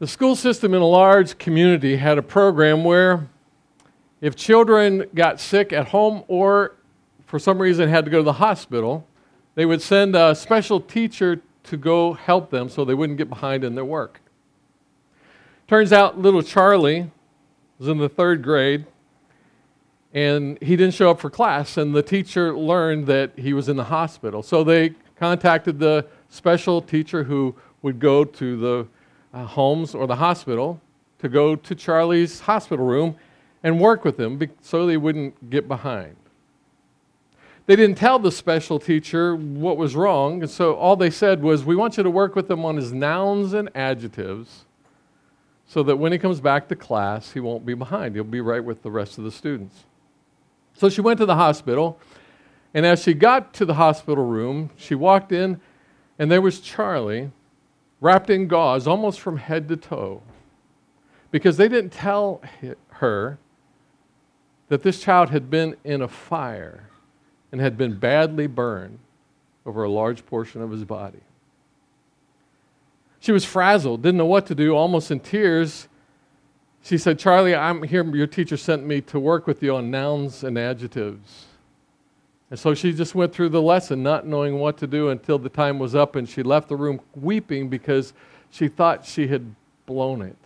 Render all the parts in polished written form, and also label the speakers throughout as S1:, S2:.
S1: The school system in a large community had a program where if children got sick at home or for some reason had to go to the hospital, they would send a special teacher to go help them so they wouldn't get behind in their work. Turns out little Charlie was in the 3rd grade and he didn't show up for class, and the teacher learned that he was in the hospital. So they contacted the special teacher who would go to the homes or the hospital to go to Charlie's hospital room and work with him so they wouldn't get behind. They didn't tell the special teacher what was wrong, and so all they said was, we want you to work with him on his nouns and adjectives so that when he comes back to class, he won't be behind. He'll be right with the rest of the students. So she went to the hospital, and as she got to the hospital room, she walked in, and there was Charlie wrapped in gauze almost from head to toe, because they didn't tell her that this child had been in a fire and had been badly burned over a large portion of his body. She was frazzled, didn't know what to do, almost in tears. She said, Charlie, I'm here, your teacher sent me to work with you on nouns and adjectives. And so she just went through the lesson not knowing what to do until the time was up, and she left the room weeping because she thought she had blown it.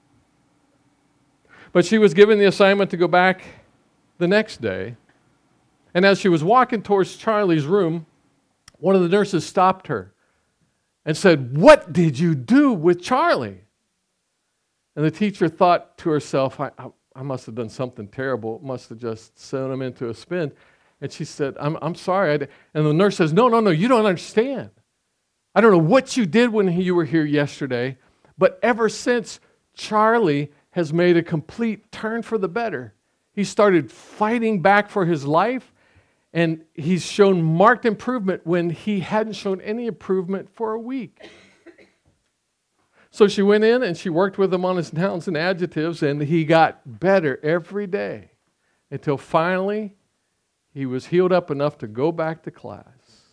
S1: But she was given the assignment to go back the next day. And as she was walking towards Charlie's room, one of the nurses stopped her and said, "What did you do with Charlie?" And the teacher thought to herself, I must have done something terrible. Must have just sent him into a spin. And she said, I'm sorry. And the nurse says, no, you don't understand. I don't know what you did when you were here yesterday, but ever since, Charlie has made a complete turn for the better. He started fighting back for his life, and he's shown marked improvement when he hadn't shown any improvement for a week. So she went in and she worked with him on his nouns and adjectives, and he got better every day until finally he was healed up enough to go back to class.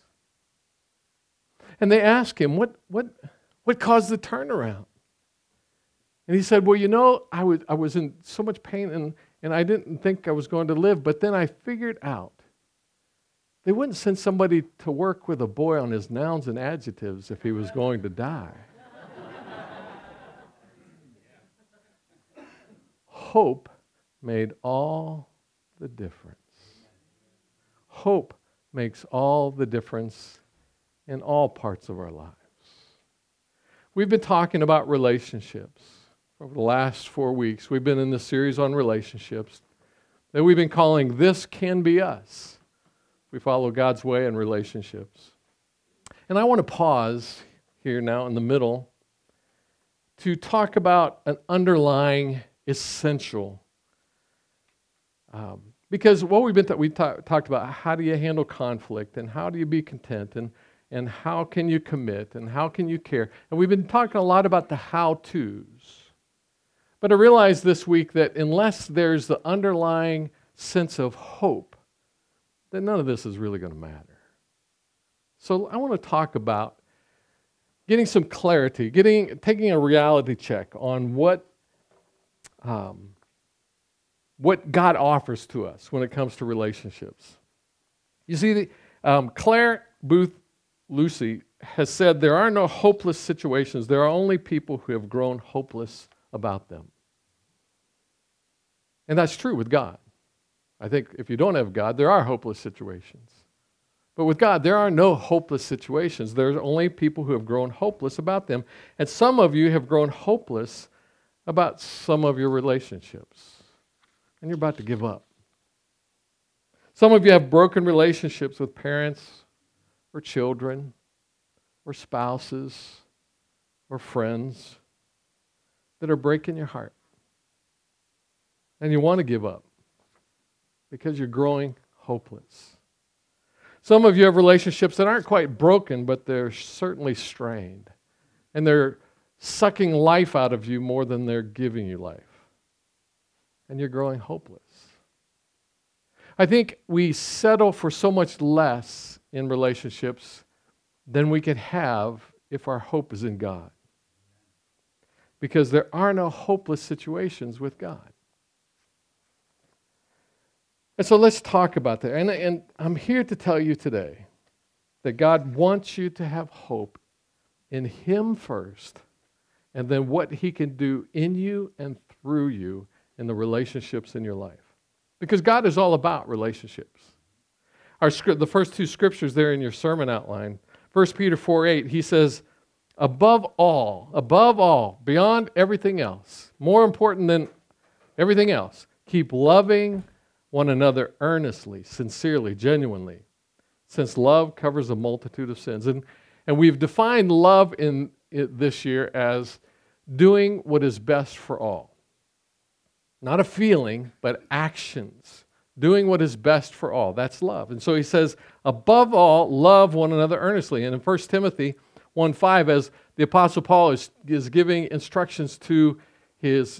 S1: And they asked him, what caused the turnaround? And he said, well, I was in so much pain and I didn't think I was going to live, but then I figured out they wouldn't send somebody to work with a boy on his nouns and adjectives if he was going to die. Hope made all the difference. Hope makes all the difference in all parts of our lives. We've been talking about relationships over the last 4 weeks. We've been in this series on relationships that we've been calling This Can Be Us. We follow God's way in relationships. And I want to pause here now in the middle to talk about an underlying essential. Because what we talked about, how do you handle conflict, and how do you be content, and how can you commit, and how can you care? And we've been talking a lot about the how-tos. But I realized this week that unless there's the underlying sense of hope, then none of this is really going to matter. So I want to talk about getting some clarity, taking a reality check on what God offers to us when it comes to relationships. You see, Claire Boothe Lucy has said there are no hopeless situations. There are only people who have grown hopeless about them. And that's true with God. I think if you don't have God, there are hopeless situations. But with God, there are no hopeless situations. There's only people who have grown hopeless about them. And some of you have grown hopeless about some of your relationships. And you're about to give up. Some of you have broken relationships with parents or children or spouses or friends that are breaking your heart. And you want to give up because you're growing hopeless. Some of you have relationships that aren't quite broken, but they're certainly strained. And they're sucking life out of you more than they're giving you life. And you're growing hopeless. I think we settle for so much less in relationships than we could have if our hope is in God. because there are no hopeless situations with God. And so let's talk about that. And I'm here to tell you today that God wants you to have hope in Him first, and then what He can do in you and through you in the relationships in your life. Because God is all about relationships. The first two scriptures there in your sermon outline, 1 Peter 4:8, he says, above all, beyond everything else, more important than everything else, keep loving one another earnestly, sincerely, genuinely, since love covers a multitude of sins. And we've defined love in this year as doing what is best for all. Not a feeling, but actions. Doing what is best for all. That's love. And so he says, above all, love one another earnestly. And in 1 Timothy 1:5, as the Apostle Paul is giving instructions to his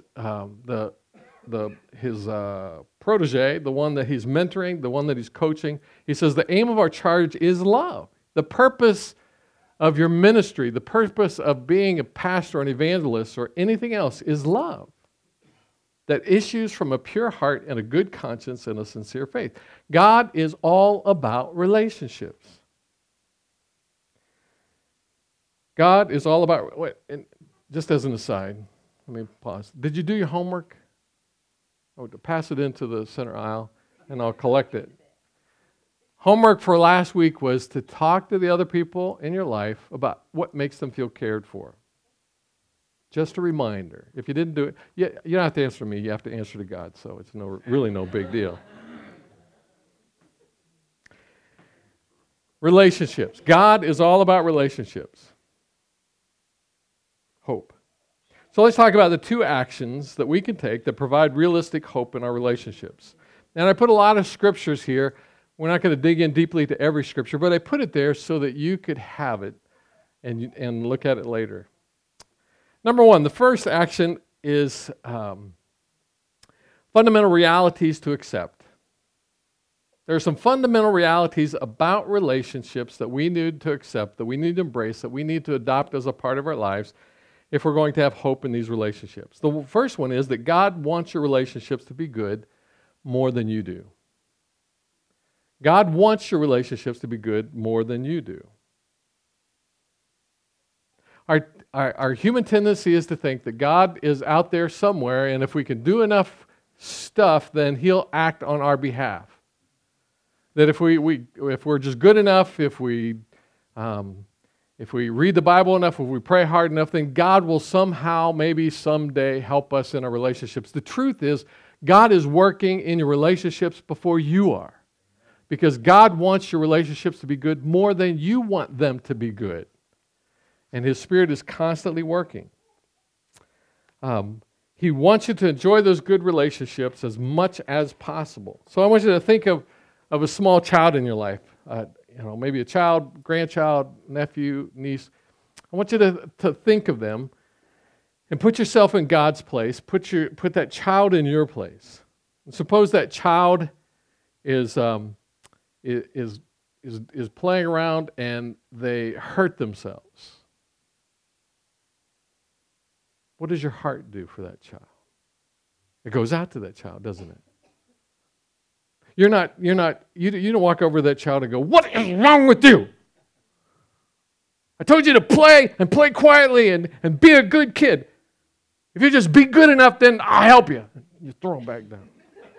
S1: protege, the one that he's mentoring, the one that he's coaching, he says, the aim of our charge is love. The purpose of your ministry, the purpose of being a pastor or an evangelist or anything else is love that issues from a pure heart and a good conscience and a sincere faith. God is all about relationships. God is all about, and just as an aside, let me pause. Did you do your homework? Oh, pass it into the center aisle and I'll collect it. Homework for last week was to talk to the other people in your life about what makes them feel cared for. Just a reminder. If you didn't do it, you don't have to answer to me, you have to answer to God, so it's really no big deal. Relationships. God is all about relationships. Hope. So let's talk about the two actions that we can take that provide realistic hope in our relationships. And I put a lot of scriptures here. We're not going to dig in deeply to every scripture, but I put it there so that you could have it and look at it later. Number one, the first action is fundamental realities to accept. There are some fundamental realities about relationships that we need to accept, that we need to embrace, that we need to adopt as a part of our lives if we're going to have hope in these relationships. The first one is that God wants your relationships to be good more than you do. God wants your relationships to be good more than you do. Our human tendency is to think that God is out there somewhere, and if we can do enough stuff, then He'll act on our behalf. That if we're just good enough, if we read the Bible enough, if we pray hard enough, then God will somehow, maybe someday, help us in our relationships. The truth is, God is working in your relationships before you are. Because God wants your relationships to be good more than you want them to be good. And His Spirit is constantly working. He wants you to enjoy those good relationships as much as possible. So I want you to think of a small child in your life. Maybe a child, grandchild, nephew, niece. I want you to think of them and put yourself in God's place. Put that child in your place. And suppose that child is playing around and they hurt themselves. What does your heart do for that child? It goes out to that child, doesn't it? You don't walk over to that child and go, "What is wrong with you? I told you to play and play quietly and be a good kid. If you just be good enough, then I'll help you." You throw them back down.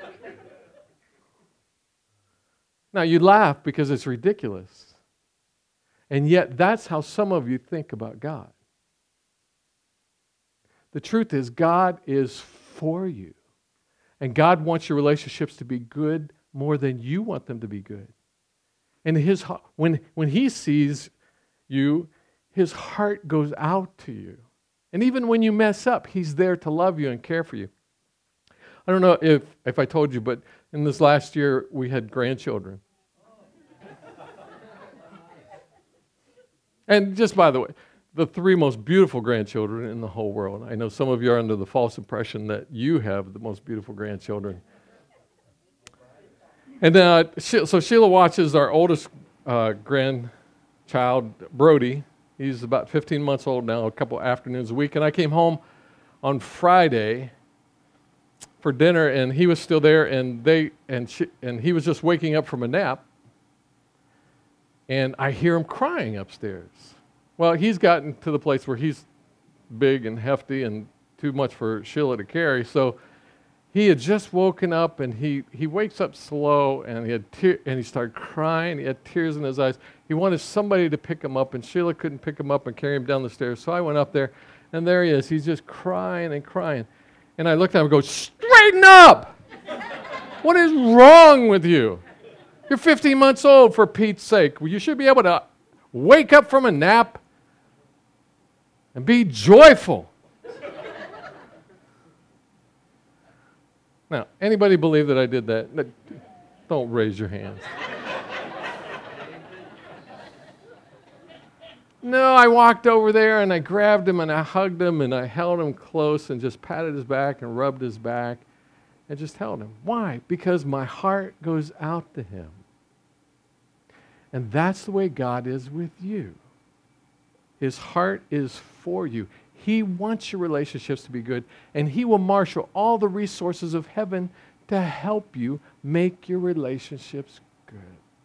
S1: Now, you laugh because it's ridiculous. And yet, that's how some of you think about God. The truth is, God is for you. And God wants your relationships to be good more than you want them to be good. And when He sees you, His heart goes out to you. And even when you mess up, He's there to love you and care for you. I don't know if I told you, but in this last year, we had grandchildren. And just by the way, the three most beautiful grandchildren in the whole world. I know some of you are under the false impression that you have the most beautiful grandchildren. And so Sheila watches our oldest grandchild, Brody. He's about 15 months old now, a couple afternoons a week. And I came home on Friday for dinner, and he was still there, and he was just waking up from a nap, and I hear him crying upstairs. Well, he's gotten to the place where he's big and hefty and too much for Sheila to carry, so he had just woken up, and he wakes up slow, and he started crying. He had tears in his eyes. He wanted somebody to pick him up, and Sheila couldn't pick him up and carry him down the stairs. So I went up there, and there he is. He's just crying and crying. And I looked at him and go, "Straighten up! What is wrong with you? You're 15 months old, for Pete's sake. You should be able to wake up from a nap and be joyful." Now, anybody believe that I did that? Don't raise your hands. No, I walked over there and I grabbed him and I hugged him and I held him close and just patted his back and rubbed his back and just held him. Why? Because my heart goes out to him. And that's the way God is with you. His heart is for you. He wants your relationships to be good, and He will marshal all the resources of heaven to help you make your relationships good.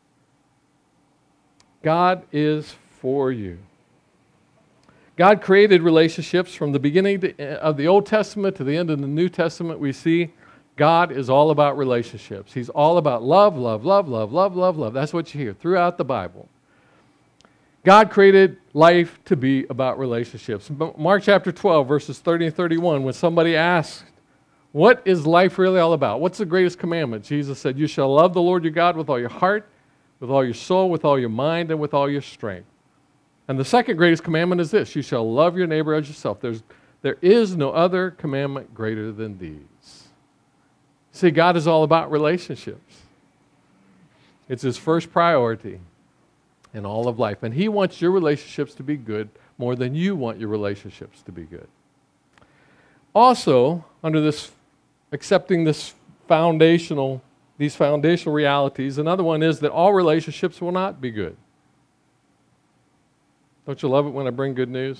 S1: God is for you. God created relationships from the beginning of the Old Testament to the end of the New Testament. We see God is all about relationships. He's all about love, love, love, love, love, love, love. That's what you hear throughout the Bible. God created life to be about relationships. Mark chapter 12, verses 30 and 31, when somebody asked, "What is life really all about? What's the greatest commandment?" Jesus said, "You shall love the Lord your God with all your heart, with all your soul, with all your mind, and with all your strength." And the second greatest commandment is this: you shall love your neighbor as yourself. There is no other commandment greater than these. See, God is all about relationships. It's His first priority in all of life. And He wants your relationships to be good more than you want your relationships to be good. Also, under this, accepting these foundational realities, another one is that all relationships will not be good. Don't you love it when I bring good news?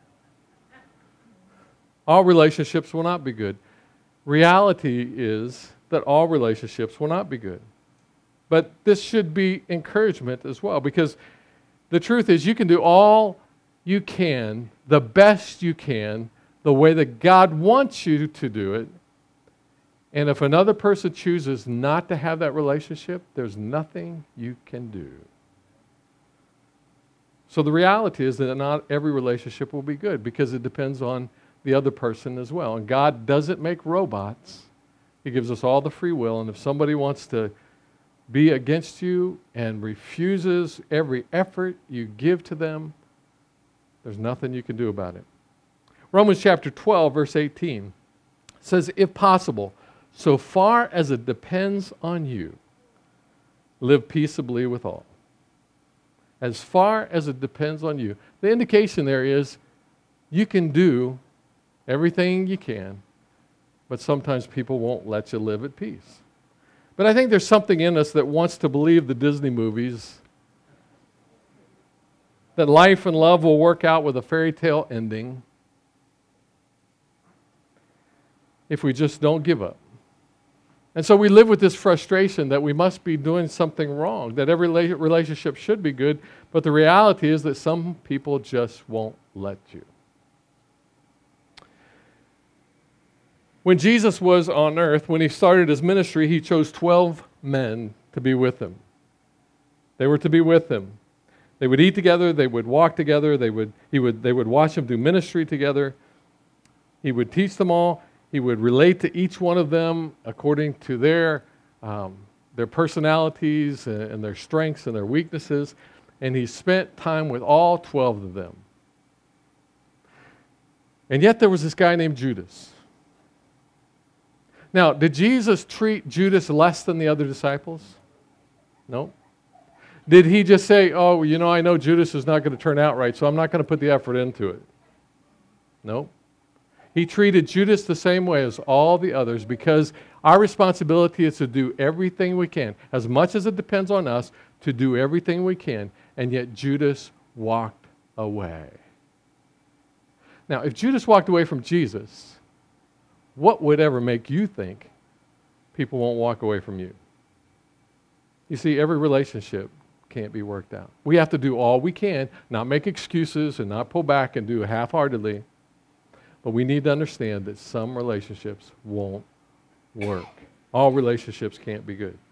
S1: All relationships will not be good. Reality is that all relationships will not be good. But this should be encouragement as well, because the truth is you can do all you can, the best you can, the way that God wants you to do it. And if another person chooses not to have that relationship, there's nothing you can do. So the reality is that not every relationship will be good, because it depends on the other person as well. And God doesn't make robots. He gives us all the free will. And if somebody wants to be against you and refuses every effort you give to them, there's nothing you can do about it. Romans chapter 12, verse 18 says, "If possible, so far as it depends on you, live peaceably with all." As far as it depends on you. The indication there is you can do everything you can, but sometimes people won't let you live at peace. But I think there's something in us that wants to believe the Disney movies, that life and love will work out with a fairy tale ending if we just don't give up. And so we live with this frustration that we must be doing something wrong, that every relationship should be good, but the reality is that some people just won't let you. When Jesus was on earth, when He started His ministry, He chose 12 men to be with Him. They were to be with Him. They would eat together, they would walk together, they would watch Him do ministry together. He would teach them all. He would relate to each one of them according to their personalities and their strengths and their weaknesses. And He spent time with all 12 of them. And yet there was this guy named Judas. Now, did Jesus treat Judas less than the other disciples? No. Did He just say, "Oh, I know Judas is not going to turn out right, so I'm not going to put the effort into it"? No. He treated Judas the same way as all the others, because our responsibility is to do everything we can, as much as it depends on us, to do everything we can, and yet Judas walked away. Now, if Judas walked away from Jesus, what would ever make you think people won't walk away from you? You see, every relationship can't be worked out. We have to do all we can, not make excuses and not pull back and do half-heartedly. But we need to understand that some relationships won't work. All relationships can't be good.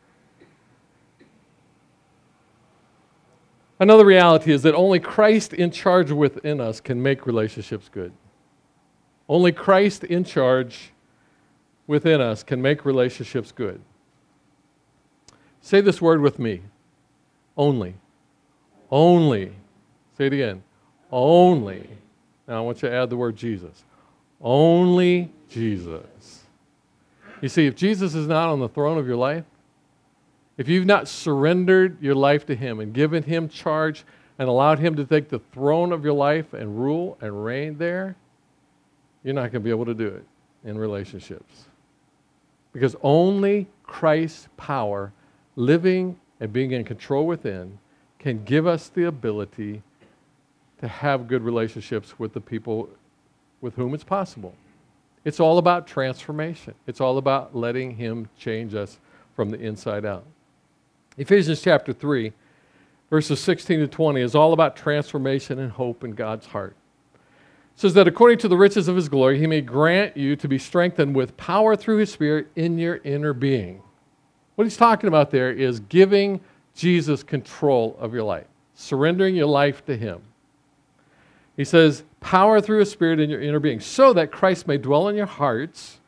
S1: Another reality is that only Christ in charge within us can make relationships good. Only Christ in charge within us can make relationships good. Say this word with me. Only. Only. Say it again. Only. Now I want you to add the word Jesus. Only Jesus. You see, if Jesus is not on the throne of your life, if you've not surrendered your life to Him and given Him charge and allowed Him to take the throne of your life and rule and reign there, you're not going to be able to do it in relationships. Because only Christ's power, living and being in control within, can give us the ability to have good relationships with the people with whom it's possible. It's all about transformation. It's all about letting Him change us from the inside out. Ephesians chapter 3, verses 16 to 20 is all about transformation and hope in God's heart. It says that according to the riches of His glory, He may grant you to be strengthened with power through His Spirit in your inner being. What he's talking about there is giving Jesus control of your life, surrendering your life to Him. He says, power through His Spirit in your inner being, so that Christ may dwell in your hearts,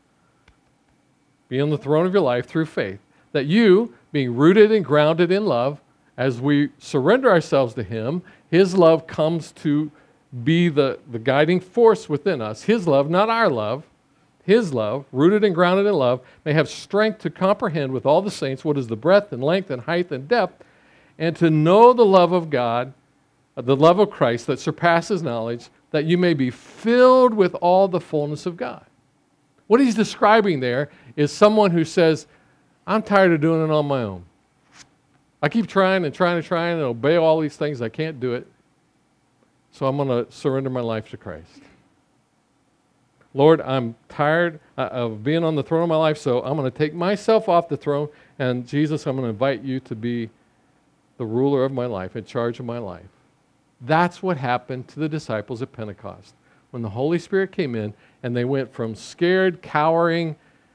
S1: be on the throne of your life through faith, that you, being rooted and grounded in love, as we surrender ourselves to Him, His love comes to be the guiding force within us. His love, not our love. His love, rooted and grounded in love, may have strength to comprehend with all the saints what is the breadth and length and height and depth, and to know the love of God, the love of Christ that surpasses knowledge, that you may be filled with all the fullness of God. What he's describing there is someone who says, I'm tired of doing it on my own. I keep trying and obey all these things. I can't do it. So I'm going to surrender my life to Christ. Lord, I'm tired of being on the throne of my life, so I'm going to take myself off the throne, and Jesus, I'm going to invite you to be the ruler of my life, in charge of my life. That's what happened to the disciples at Pentecost. When the Holy Spirit came in, and they went from scared, cowering,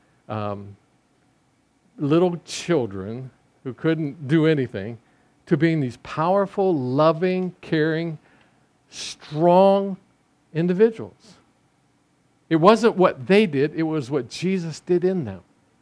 S1: little children who couldn't do anything, to being these powerful, loving, caring, strong individuals. It wasn't what they did, it was what Jesus did in them.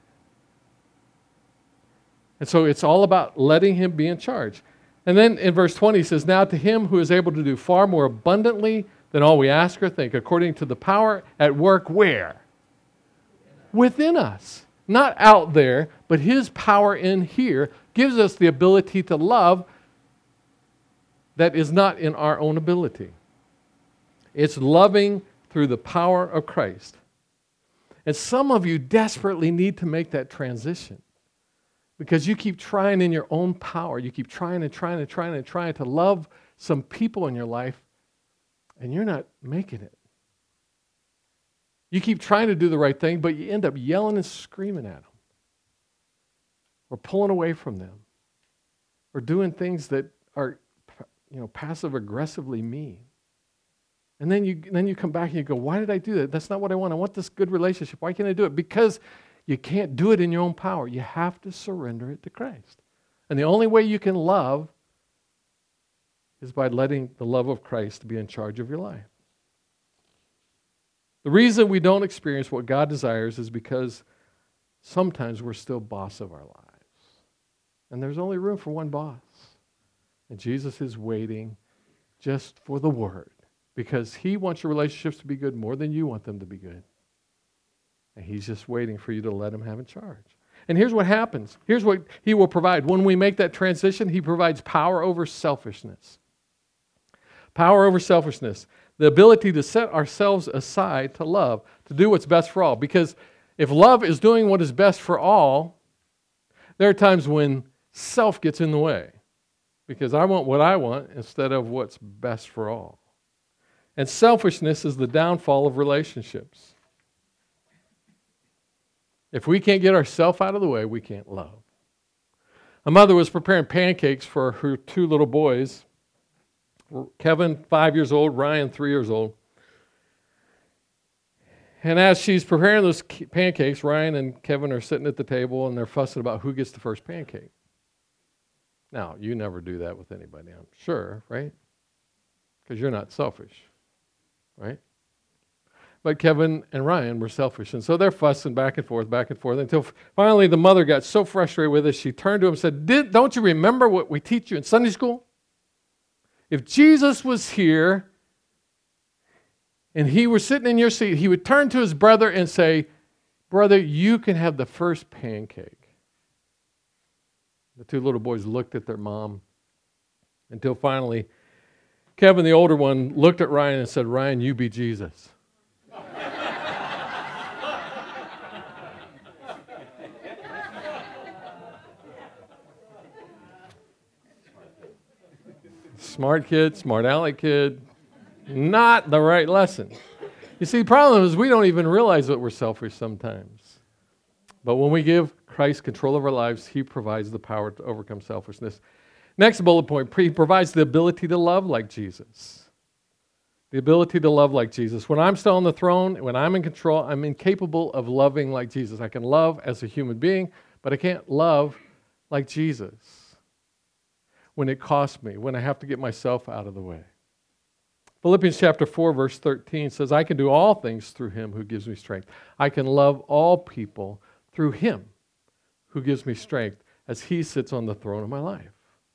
S1: And so it's all about letting Him be in charge. And then in verse 20 he says, now to Him who is able to do far more abundantly than all we ask or think, according to the power at work where? Within us. Not out there, but His power in here gives us the ability to love that is not in our own ability. It's loving through the power of Christ. And some of you desperately need to make that transition because you keep trying in your own power. You keep trying to love some people in your life, and you're not making it. You keep trying to do the right thing, but you end up yelling and screaming at them, or pulling away from them, or doing things that are, passive-aggressively mean. And then you come back and you go, why did I do that? That's not what I want. I want this good relationship. Why can't I do it? Because you can't do it in your own power. You have to surrender it to Christ. And the only way you can love is by letting the love of Christ be in charge of your life. The reason we don't experience what God desires is because sometimes we're still boss of our lives. And there's only room for one boss. And Jesus is waiting just for the word. Because He wants your relationships to be good more than you want them to be good. And He's just waiting for you to let Him have in charge. And here's what happens. Here's what He will provide. When we make that transition, He provides power over selfishness. Power over selfishness. The ability to set ourselves aside to love, to do what's best for all. Because if love is doing what is best for all, there are times when self gets in the way. Because I want what I want instead of what's best for all. And selfishness is the downfall of relationships. If we can't get ourselves out of the way, we can't love. A mother was preparing pancakes for her 2 little boys, Kevin, 5 years old, Ryan, 3 years old. And as she's preparing those pancakes, Ryan and Kevin are sitting at the table and they're fussing about who gets the first pancake. Now, you never do that with anybody, I'm sure, right? Because you're not selfish, right? But Kevin and Ryan were selfish, and so they're fussing back and forth, until finally the mother got so frustrated with it, she turned to him and said, don't you remember what we teach you in Sunday school? If Jesus was here and he were sitting in your seat, he would turn to his brother and say, brother, you can have the first pancake. The 2 little boys looked at their mom until finally Kevin, the older one, looked at Ryan and said, Ryan, you be Jesus. Smart kid, smart aleck kid, not the right lesson. You see, the problem is we don't even realize that we're selfish sometimes. But when we give Christ control of our lives, he provides the power to overcome selfishness. Next bullet point, he provides the ability to love like Jesus. The ability to love like Jesus. When I'm still on the throne, when I'm in control, I'm incapable of loving like Jesus. I can love as a human being, but I can't love like Jesus. When it costs me, when I have to get myself out of the way. Philippians chapter 4, verse 13 says, I can do all things through him who gives me strength. I can love all people through him who gives me strength as he sits on the throne of my life.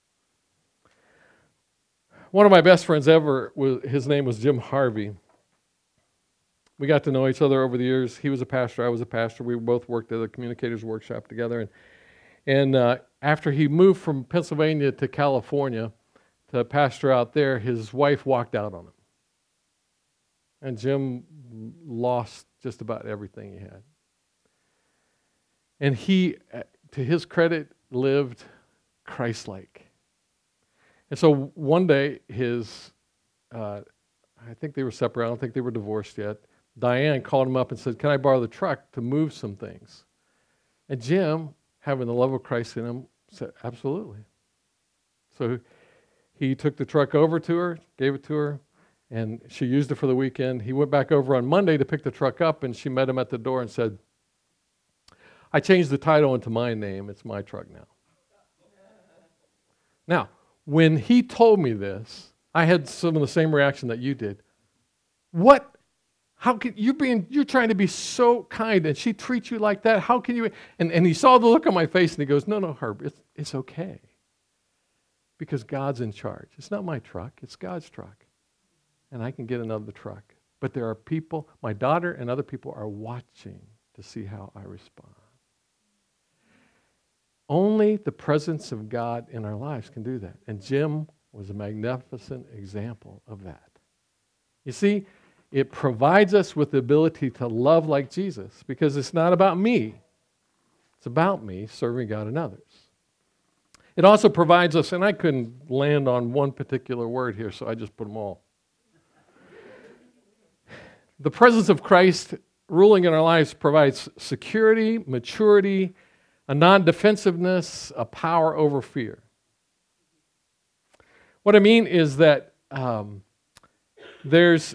S1: One of my best friends ever, his name was Jim Harvey. We got to know each other over the years. He was a pastor, I was a pastor. We both worked at a communicators workshop together. And after he moved from Pennsylvania to California to pastor out there, his wife walked out on him. And Jim lost just about everything he had. And he, to his credit, lived Christ-like. And so one day, I think they were separate, I don't think they were divorced yet. Diane called him up and said, can I borrow the truck to move some things? And Jim, having the love of Christ in him, said, absolutely. So he took the truck over to her, gave it to her, and she used it for the weekend. He went back over on Monday to pick the truck up, and she met him at the door and said, I changed the title into my name. It's my truck now. Now, when he told me this, I had some of the same reaction that you did. What? How can you're trying to be so kind and she treats you like that? How can you? And he saw the look on my face and he goes, no, Herb, it's okay. Because God's in charge. It's not my truck, it's God's truck. And I can get another truck. But there are people, my daughter and other people are watching to see how I respond. Only the presence of God in our lives can do that. And Jim was a magnificent example of that. You see, it provides us with the ability to love like Jesus because it's not about me. It's about me serving God and others. It also provides us, and I couldn't land on one particular word here, so I just put them all. The presence of Christ ruling in our lives provides security, maturity, a non-defensiveness, a power over fear. What I mean is that there's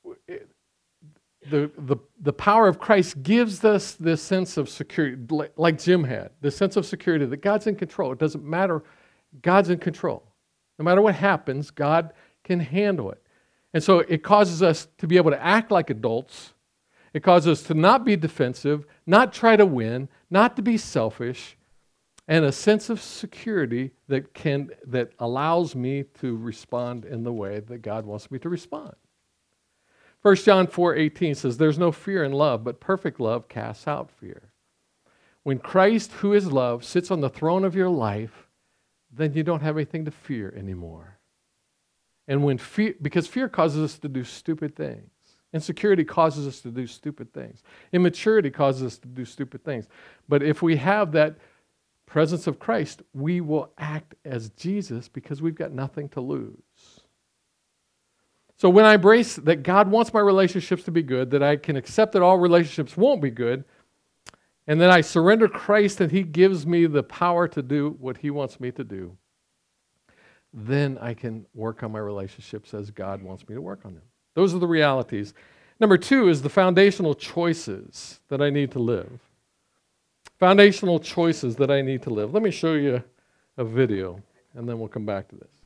S1: the power of Christ gives us this sense of security, like Jim had, this sense of security that God's in control. It doesn't matter. God's in control. No matter what happens, God can handle it. And so it causes us to be able to act like adults. It causes us to not be defensive, not try to win, not to be selfish, and a sense of security that allows me to respond in the way that God wants me to respond. 1 John 4:18 says, there's no fear in love, but perfect love casts out fear. When Christ, who is love, sits on the throne of your life, then you don't have anything to fear anymore. And because fear causes us to do stupid things. Insecurity causes us to do stupid things. Immaturity causes us to do stupid things. But if we have that presence of Christ, we will act as Jesus because we've got nothing to lose. So when I embrace that God wants my relationships to be good, that I can accept that all relationships won't be good, and then I surrender Christ and He gives me the power to do what He wants me to do, then I can work on my relationships as God wants me to work on them. Those are the realities. Number 2 is the foundational choices that I need to live. Foundational choices that I need to live. Let me show you a video, and then we'll come back to this.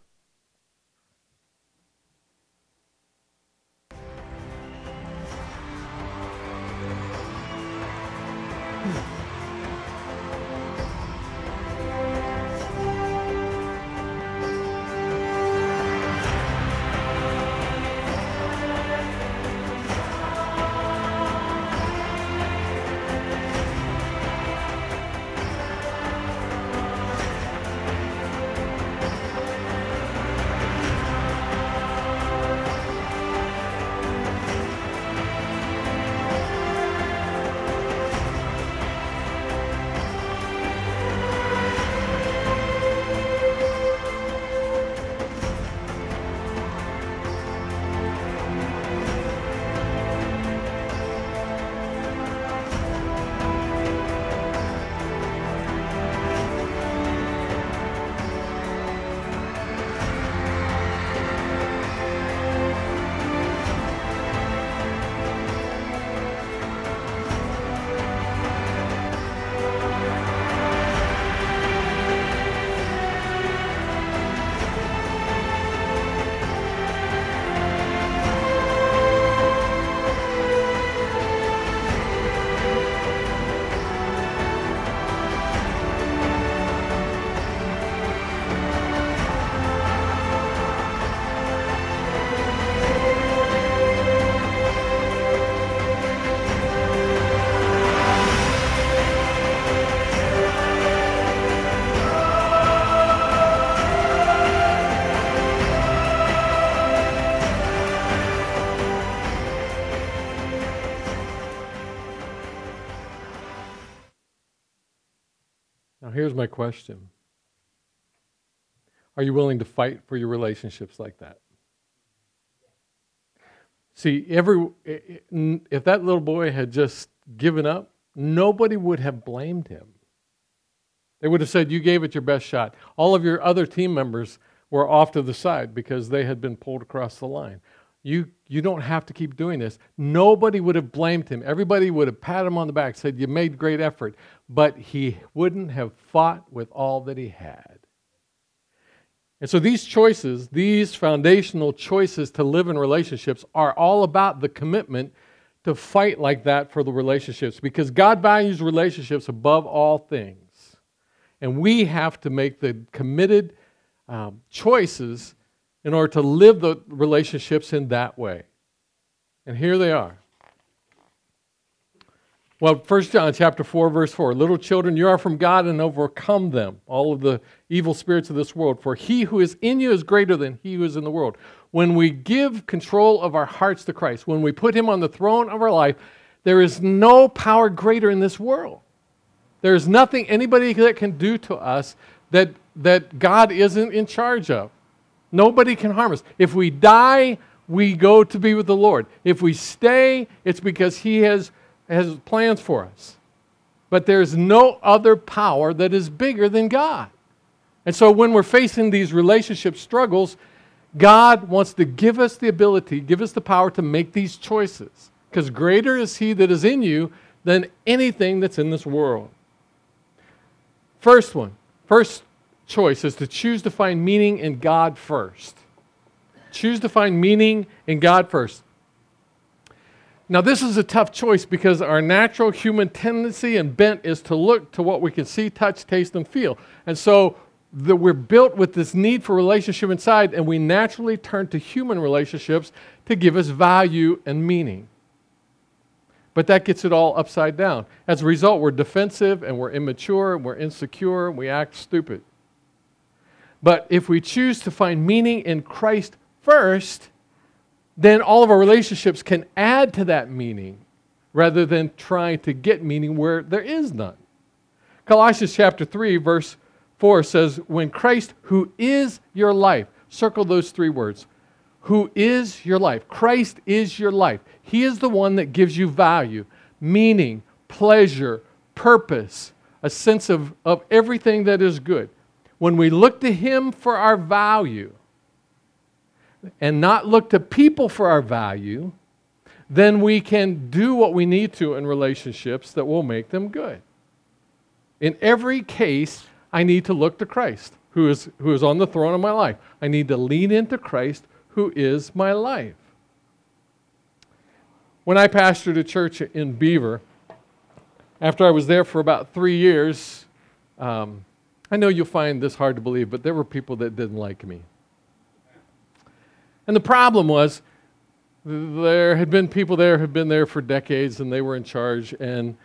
S1: Now, here's my question. Are you willing to fight for your relationships like that? See, if that little boy had just given up, nobody would have blamed him. They would have said, you gave it your best shot. All of your other team members were off to the side because they had been pulled across the line. You don't have to keep doing this. Nobody would have blamed him. Everybody would have patted him on the back, said, you made great effort. But he wouldn't have fought with all that he had. And so these choices, these foundational choices to live in relationships are all about the commitment to fight like that for the relationships, because God values relationships above all things. And we have to make the committed choices in order to live the relationships in that way. And here they are. Well, 1 John chapter 4, verse 4, little children, you are from God and overcome them, all of the evil spirits of this world. For he who is in you is greater than he who is in the world. When we give control of our hearts to Christ, when we put him on the throne of our life, there is no power greater in this world. There is nothing anybody that can do to us that God isn't in charge of. Nobody can harm us. If we die, we go to be with the Lord. If we stay, it's because he has plans for us. But there's no other power that is bigger than God. And so when we're facing these relationship struggles, God wants to give us the ability, give us the power to make these choices. Because greater is he that is in you than anything that's in this world. First choice is to choose to find meaning in God first. Choose to find meaning in God first. Now, this is a tough choice because our natural human tendency and bent is to look to what we can see, touch, taste, and feel. And so we're built with this need for relationship inside, and we naturally turn to human relationships to give us value and meaning. But that gets it all upside down. As a result, we're defensive, and we're immature, and we're insecure, and we act stupid. But if we choose to find meaning in Christ first, then all of our relationships can add to that meaning rather than trying to get meaning where there is none. Colossians chapter 3, verse 4 says, when Christ, who is your life, circle those three words, who is your life. Christ is your life. He is the one that gives you value, meaning, pleasure, purpose, a sense of everything that is good. When we look to Him for our value and not look to people for our value, then we can do what we need to in relationships that will make them good. In every case, I need to look to Christ, who is on the throne of my life. I need to lean into Christ, who is my life. When I pastored a church in Beaver, after I was there for about 3 years, I know you'll find this hard to believe, but there were people that didn't like me. And the problem was, there had been people there who had been there for decades, and they were in charge. And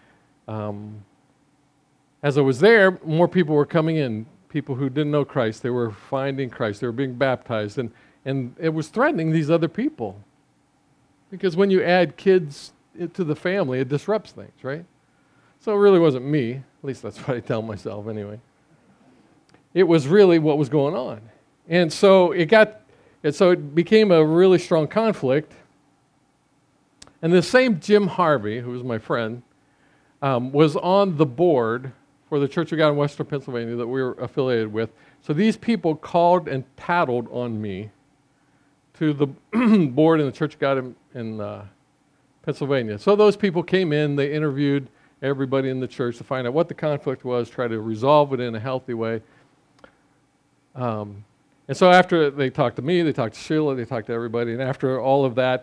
S1: as I was there, more people were coming in, people who didn't know Christ. They were finding Christ. They were being baptized. And it was threatening these other people. Because when you add kids to the family, it disrupts things, right? So it really wasn't me. At least that's what I tell myself anyway. It was really what was going on. And so it became a really strong conflict. And the same Jim Harvey, who was my friend, was on the board for the Church of God in Western Pennsylvania that we were affiliated with. So these people called and tattled on me to the board in the Church of God in Pennsylvania. So those people came in, they interviewed everybody in the church to find out what the conflict was, try to resolve it in a healthy way. And so after they talked to me, they talked to Sheila, they talked to everybody, and after all of that,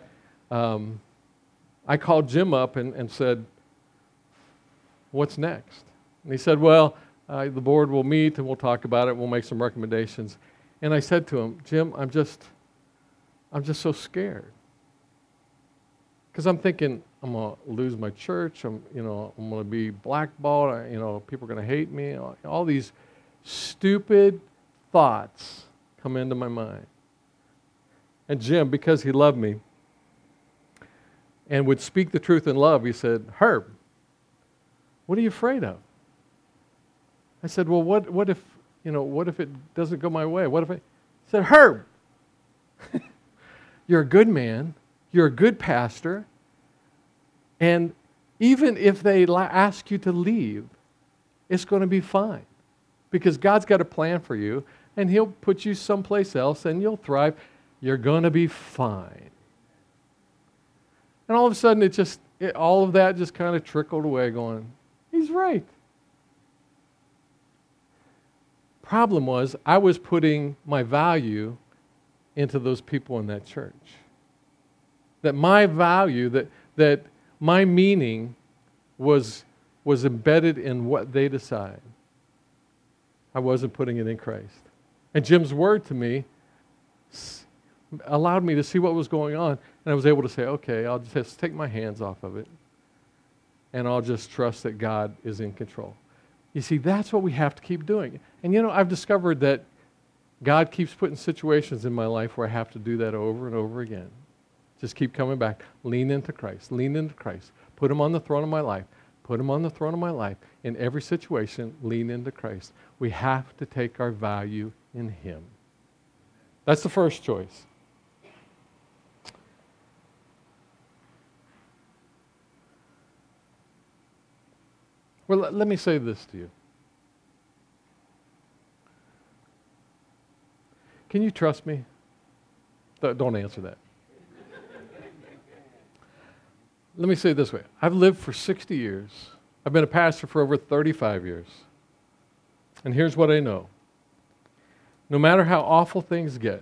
S1: I called Jim up and said, what's next? And he said, well, the board will meet and we'll talk about it, we'll make some recommendations. And I said to him, Jim, I'm just so scared. Because I'm thinking, I'm going to lose my church, I'm going to be blackballed, people are going to hate me, all these stupid thoughts come into my mind. And Jim, because he loved me and would speak the truth in love, he said, Herb, what are you afraid of? I said, well, what if it doesn't go my way? What if he said, Herb, you're a good man, you're a good pastor, and even if they ask you to leave, it's going to be fine. Because God's got a plan for you, and He'll put you someplace else, and you'll thrive. You're going to be fine. And all of a sudden, all of that just kind of trickled away going, he's right. Problem was, I was putting my value into those people in that church. That my value, that my meaning was embedded in what they decide. I wasn't putting it in Christ. And Jim's word to me allowed me to see what was going on, and I was able to say, okay, I'll just take my hands off of it, and I'll just trust that God is in control. You see, that's what we have to keep doing. And I've discovered that God keeps putting situations in my life where I have to do that over and over again. Just keep coming back. Lean into Christ. Lean into Christ. Put Him on the throne of my life. Put Him on the throne of my life. In every situation, lean into Christ. We have to take our value in Him. That's the first choice. Well, let me say this to you. Can you trust me? Don't answer that. Let me say it this way. I've lived for 60 years. I've been a pastor for over 35 years. And here's what I know. No matter how awful things get,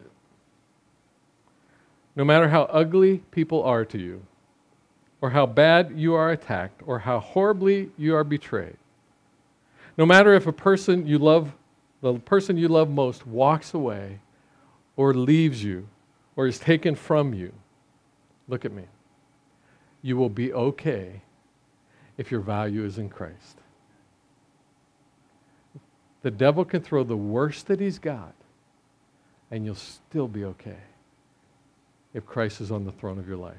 S1: no matter how ugly people are to you, or how bad you are attacked, or how horribly you are betrayed, no matter if the person you love most walks away, or leaves you, or is taken from you, look at me. You will be okay if your value is in Christ. The devil can throw the worst that he's got, and you'll still be okay if Christ is on the throne of your life.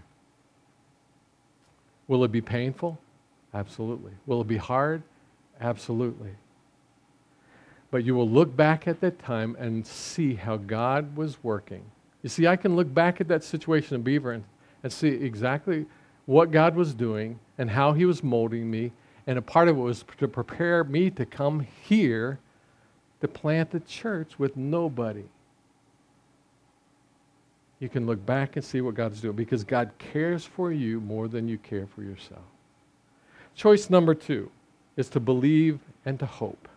S1: Will it be painful? Absolutely. Will it be hard? Absolutely. But you will look back at that time and see how God was working. You see, I can look back at that situation in Beaver and see exactly what God was doing and how He was molding me And a part of it was to prepare me to come here to plant the church with nobody. You can look back and see what God is doing because God cares for you more than you care for yourself. Choice number 2 is to believe and to hope.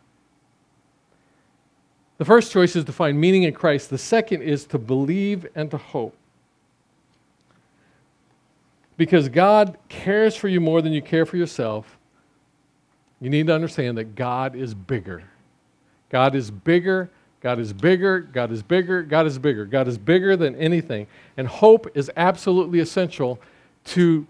S1: The first choice is to find meaning in Christ. The second is to believe and to hope. Because God cares for you more than you care for yourself, you need to understand that God is bigger. God is bigger. God is bigger. God is bigger. God is bigger. God is bigger than anything. And hope is absolutely essential to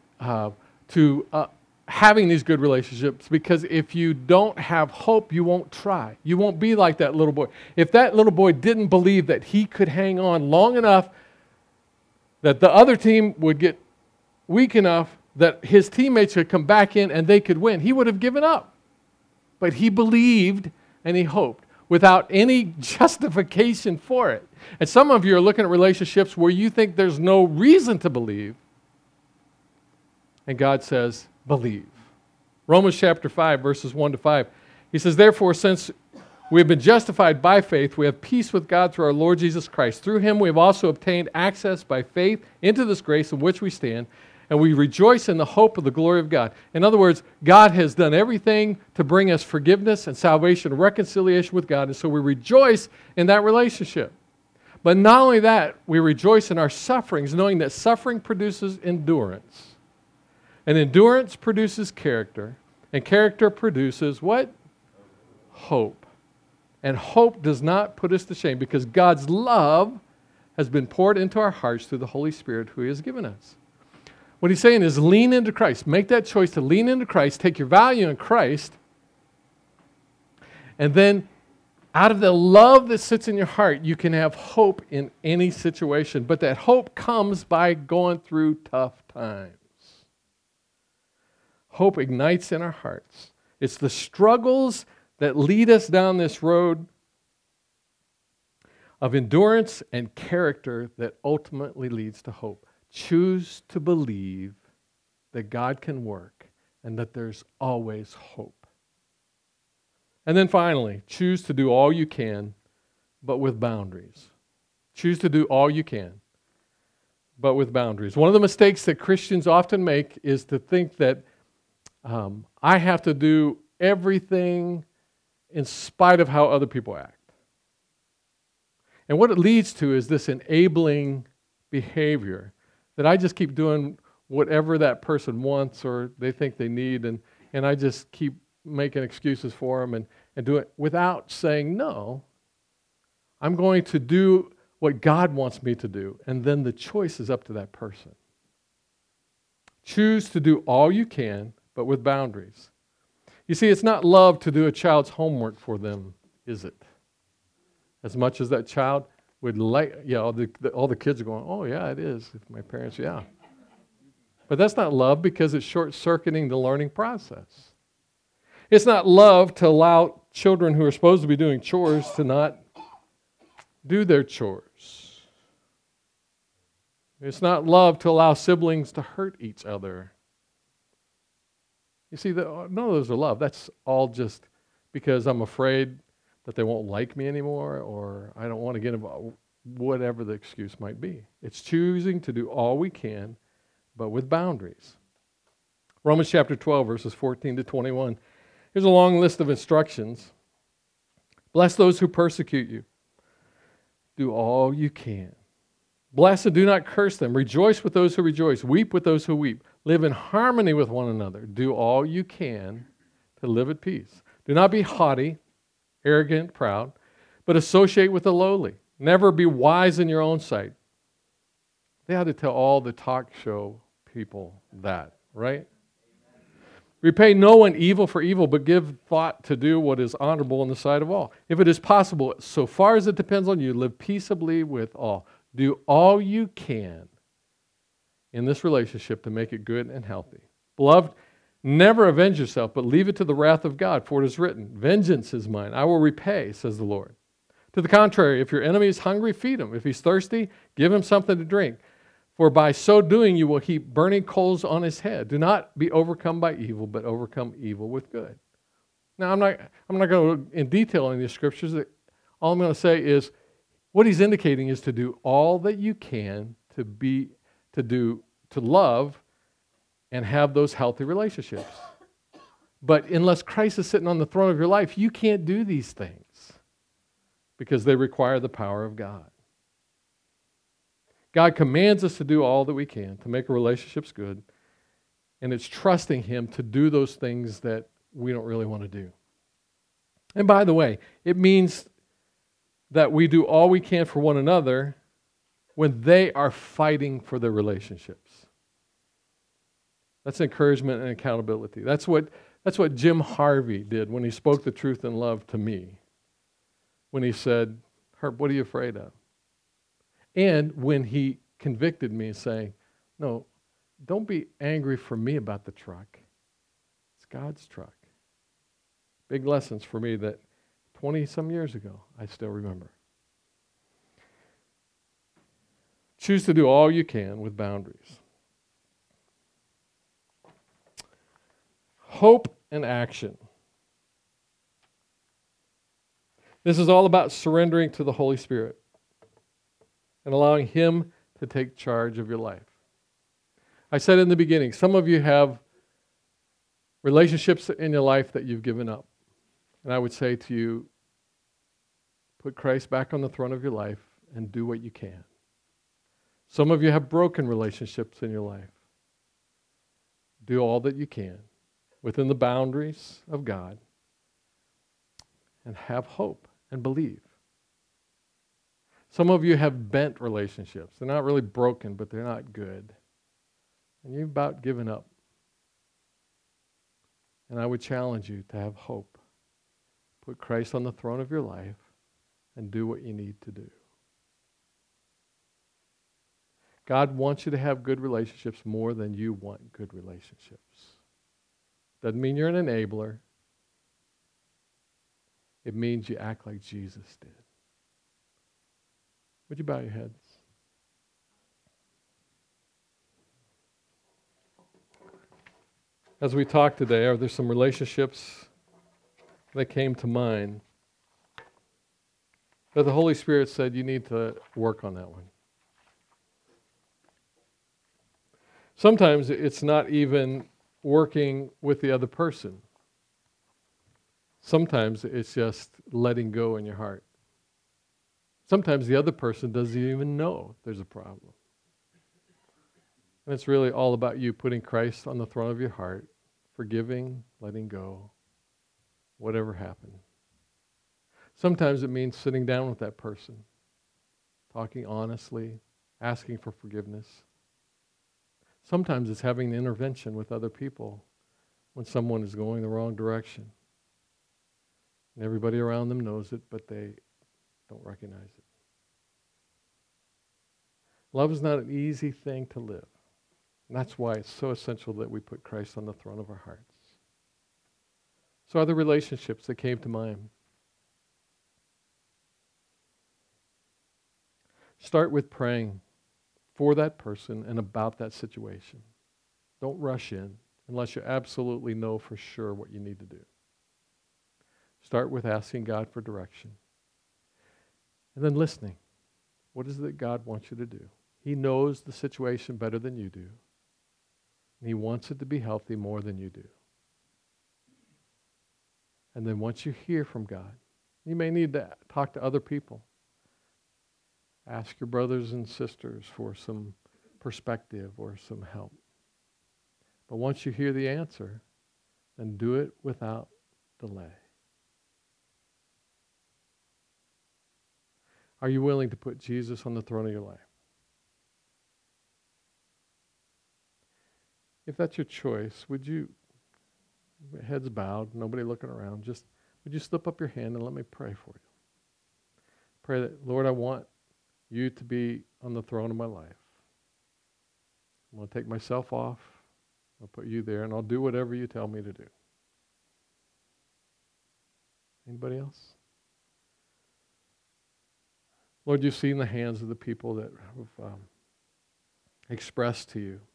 S1: having these good relationships, because if you don't have hope, you won't try. You won't be like that little boy. If that little boy didn't believe that he could hang on long enough that the other team would get weak enough that his teammates could come back in and they could win, he would have given up. But he believed and he hoped without any justification for it. And some of you are looking at relationships where you think there's no reason to believe. And God says, believe. Romans chapter 5, verses 1 to 5. He says, therefore, since we have been justified by faith, we have peace with God through our Lord Jesus Christ. Through him we have also obtained access by faith into this grace in which we stand, and we rejoice in the hope of the glory of God. In other words, God has done everything to bring us forgiveness and salvation and reconciliation with God, and so we rejoice in that relationship. But not only that, we rejoice in our sufferings, knowing that suffering produces endurance. And endurance produces character, and character produces what? Hope. And hope does not put us to shame because God's love has been poured into our hearts through the Holy Spirit who he has given us. What he's saying is lean into Christ. Make that choice to lean into Christ, take your value in Christ, and then out of the love that sits in your heart, you can have hope in any situation. But that hope comes by going through tough times. Hope ignites in our hearts. It's the struggles that lead us down this road of endurance and character that ultimately leads to hope. Choose to believe that God can work and that there's always hope. And then finally, choose to do all you can, but with boundaries. Choose to do all you can, but with boundaries. One of the mistakes that Christians often make is to think that I have to do everything in spite of how other people act. And what it leads to is this enabling behavior that I just keep doing whatever that person wants or they think they need, and I just keep making excuses for them and do it without saying, no, I'm going to do what God wants me to do, and then the choice is up to that person. Choose to do all you can, but with boundaries. You see, it's not love to do a child's homework for them, is it? As much as that child would like, all the kids are going, oh yeah, it is. My parents, yeah. But that's not love because it's short-circuiting the learning process. It's not love to allow children who are supposed to be doing chores to not do their chores. It's not love to allow siblings to hurt each other. You see, none of those are love. That's all just because I'm afraid that they won't like me anymore or I don't want to get involved, whatever the excuse might be. It's choosing to do all we can, but with boundaries. Romans chapter 12, verses 14 to 21. Here's a long list of instructions. Bless those who persecute you. Do all you can. Bless and do not curse them. Rejoice with those who rejoice. Weep with those who weep. Live in harmony with one another. Do all you can to live at peace. Do not be haughty, arrogant, proud, but associate with the lowly. Never be wise in your own sight. They had to tell all the talk show people that, right? Repay no one evil for evil, but give thought to do what is honorable in the sight of all. If it is possible, so far as it depends on you, live peaceably with all. Do all you can in this relationship to make it good and healthy. Beloved, never avenge yourself, but leave it to the wrath of God, for it is written, vengeance is mine, I will repay, says the Lord. To the contrary, if your enemy is hungry, feed him. If he's thirsty, give him something to drink. For by so doing you will heap burning coals on his head. Do not be overcome by evil, but overcome evil with good. Now, I'm not going to go in detail in these scriptures. All I'm going to say is what he's indicating is to do all that you can to love and have those healthy relationships. But unless Christ is sitting on the throne of your life, you can't do these things because they require the power of God. God commands us to do all that we can to make our relationships good, and it's trusting him to do those things that we don't really want to do. And by the way, it means that we do all we can for one another when they are fighting for their relationships. That's encouragement and accountability. That's what Jim Harvey did when he spoke the truth in love to me. When he said, "Herb, what are you afraid of?" And when he convicted me saying, "No, don't be angry for me about the truck. It's God's truck." Big lessons for me that 20-some years ago, I still remember. Choose to do all you can with boundaries. Hope and action. This is all about surrendering to the Holy Spirit and allowing him to take charge of your life. I said in the beginning, some of you have relationships in your life that you've given up. And I would say to you, put Christ back on the throne of your life and do what you can. Some of you have broken relationships in your life. Do all that you can within the boundaries of God and have hope and believe. Some of you have bent relationships. They're not really broken, but they're not good. And you've about given up. And I would challenge you to have hope. Put Christ on the throne of your life and do what you need to do. God wants you to have good relationships more than you want good relationships. Doesn't mean you're an enabler. It means you act like Jesus did. Would you bow your heads? As we talk today, are there some relationships that came to mind that the Holy Spirit said you need to work on that one? Sometimes it's not even working with the other person. Sometimes it's just letting go in your heart. Sometimes the other person doesn't even know there's a problem. And it's really all about you putting Christ on the throne of your heart, forgiving, letting go, whatever happened. Sometimes it means sitting down with that person, talking honestly, asking for forgiveness. Sometimes it's having an intervention with other people when someone is going the wrong direction. And everybody around them knows it, but they don't recognize it. Love is not an easy thing to live. And that's why it's so essential that we put Christ on the throne of our hearts. So are there relationships that came to mind? Start with praying for that person and about that situation. Don't rush in unless you absolutely know for sure what you need to do. Start with asking God for direction. And then listening. What is it that God wants you to do? He knows the situation better than you do. And He wants it to be healthy more than you do. And then once you hear from God, you may need to talk to other people. Ask your brothers and sisters for some perspective or some help. But once you hear the answer, then do it without delay. Are you willing to put Jesus on the throne of your life? If that's your choice, would you, heads bowed, nobody looking around, just would you slip up your hand and let me pray for you? Pray that, Lord, I want you to be on the throne of my life. I'm going to take myself off. I'll put you there, and I'll do whatever you tell me to do. Anybody else? Lord, you've seen the hands of the people that have express to you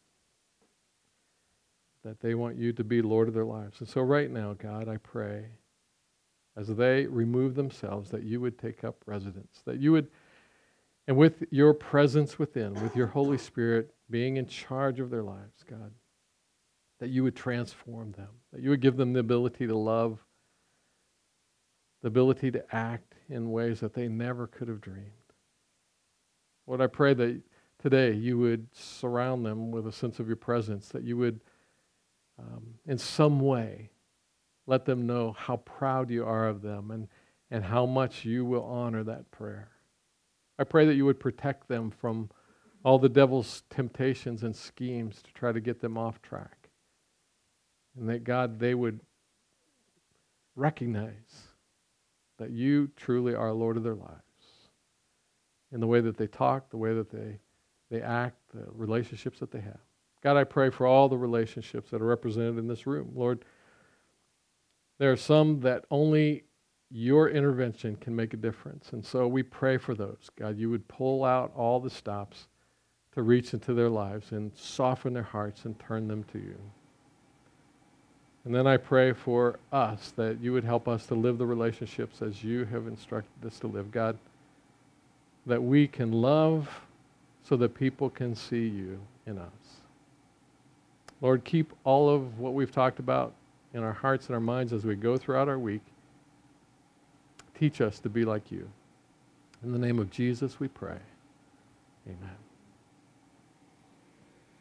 S1: that they want you to be Lord of their lives. And so right now, God, I pray, as they remove themselves, that you would take up residence, that you would, and with your presence within, with your Holy Spirit being in charge of their lives, God, that you would transform them, that you would give them the ability to love, the ability to act in ways that they never could have dreamed. Lord, I pray that today you would surround them with a sense of your presence, that you would, in some way, let them know how proud you are of them and how much you will honor that prayer. I pray that you would protect them from all the devil's temptations and schemes to try to get them off track. And that, God, they would recognize that you truly are Lord of their lives in the way that they talk, the way that they act, the relationships that they have. God, I pray for all the relationships that are represented in this room. Lord, there are some that only your intervention can make a difference. And so we pray for those. God, you would pull out all the stops to reach into their lives and soften their hearts and turn them to you. And then I pray for us that you would help us to live the relationships as you have instructed us to live. God, that we can love so that people can see you in us. Lord, keep all of what we've talked about in our hearts and our minds as we go throughout our week. Teach us to be like you. In the name of Jesus we pray. Amen.